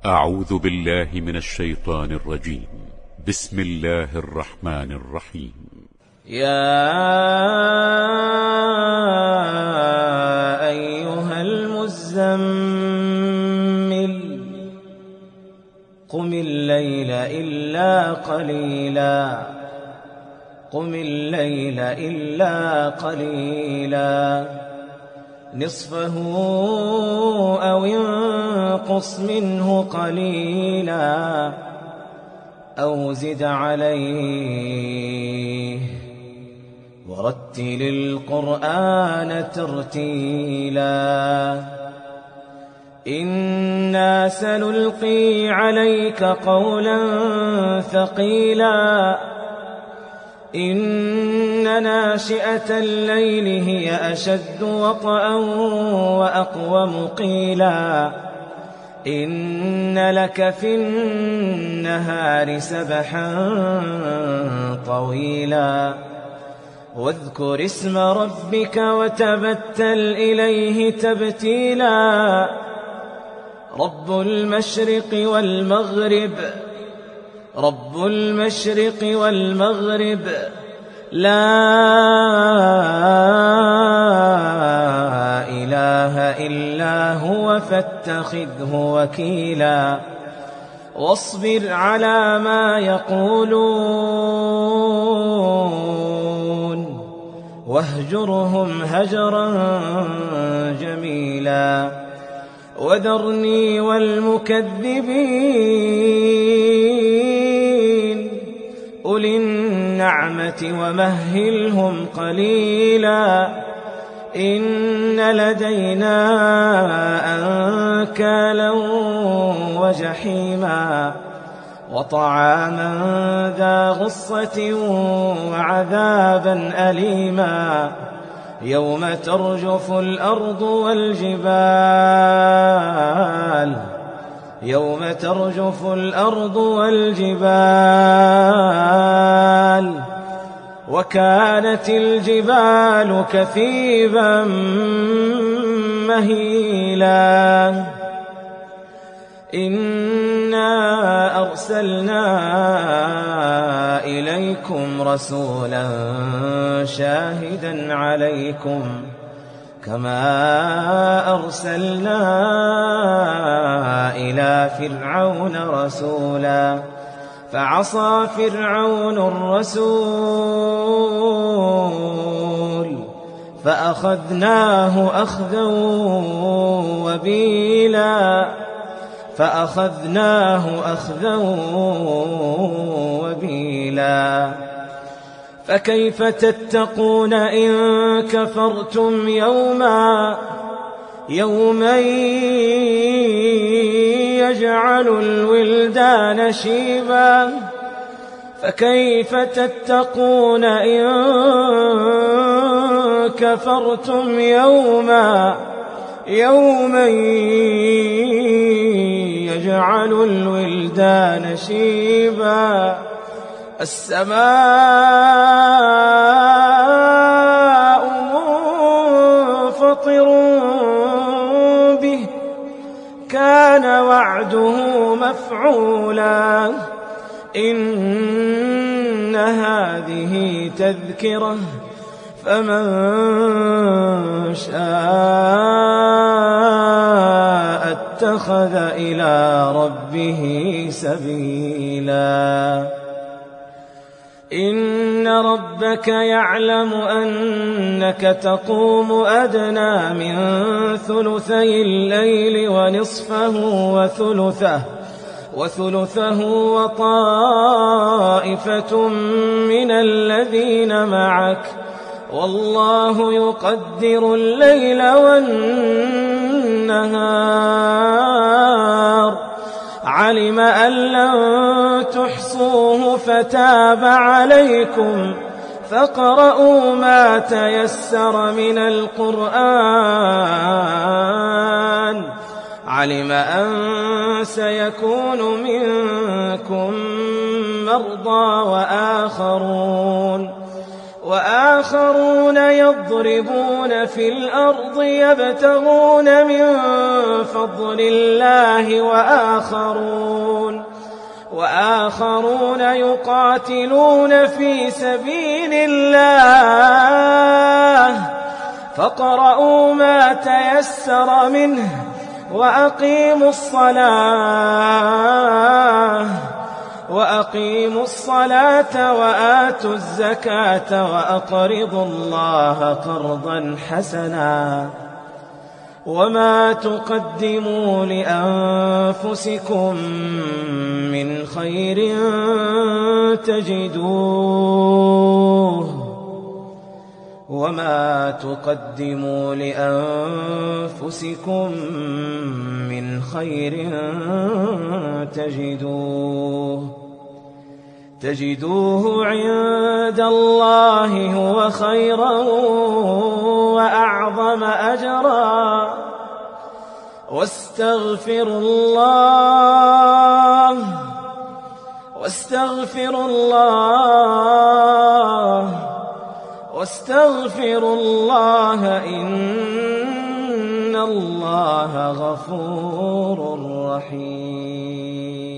أعوذ بالله من الشيطان الرجيم. بسم الله الرحمن الرحيم. يا أيها المزمل قم الليل إلا قليلا نصفه أو ينقص منه قليلا أو زد عليه ورتل القرآن ترتيلا إنا سنلقي عليك قولا ثقيلا إن ناشئة الليل هي أشد وطئا وأقوم قيلا إن لك في النهار سبحا طويلا واذكر اسم ربك وتبتل إليه تبتيلا رب المشرق والمغرب لا إله إلا هو فاتخذه وكيلا واصبر على ما يقولون واهجرهم هجرا جميلا وذرني والمكذبين أولي النعمة ومهلهم قليلا إن لدينا أنكالا وجحيما وطعاما ذا غصة وعذابا أليما يوم ترجف الأرض والجبال وكانت الجبال كثيبا مهيلا إنا أرسلنا إليكم رسولا شاهدا عليكم كما أرسلنا إلى فرعون رسولا فعصى فرعون الرسول فأخذناه أخذا وبيلا فكيف تتقون إن كفرتم يوما يجعل الولدان شيبا فكيف تتقون إن كفرتم يوما يجعل الولدان شيبا السماء منفطر به كان وعده مفعولا إن هذه تذكرة فمن شاء اتخذ إلى ربه سبيلا إن ربك يعلم أنك تقوم أدنى من ثلثي الليل ونصفه وثلثه وطائفة من الذين معك والله يقدر الليل والنهار علم أن لن تحصوه فتاب عليكم فاقرؤوا ما تيسر من القرآن علم أن سيكون منكم مرضى وآخرون يضربون في الأرض يبتغون من فضل الله وآخرون يقاتلون في سبيل الله فاقرؤوا ما تيسر منه وأقيموا الصلاة وآتوا الزكاة وأقرضوا الله قرضا حسنا وما تقدموا لأنفسكم من خير تجدوه عند الله هو خيرا وأعظم أجرا واستغفروا الله إن الله غفور رحيم.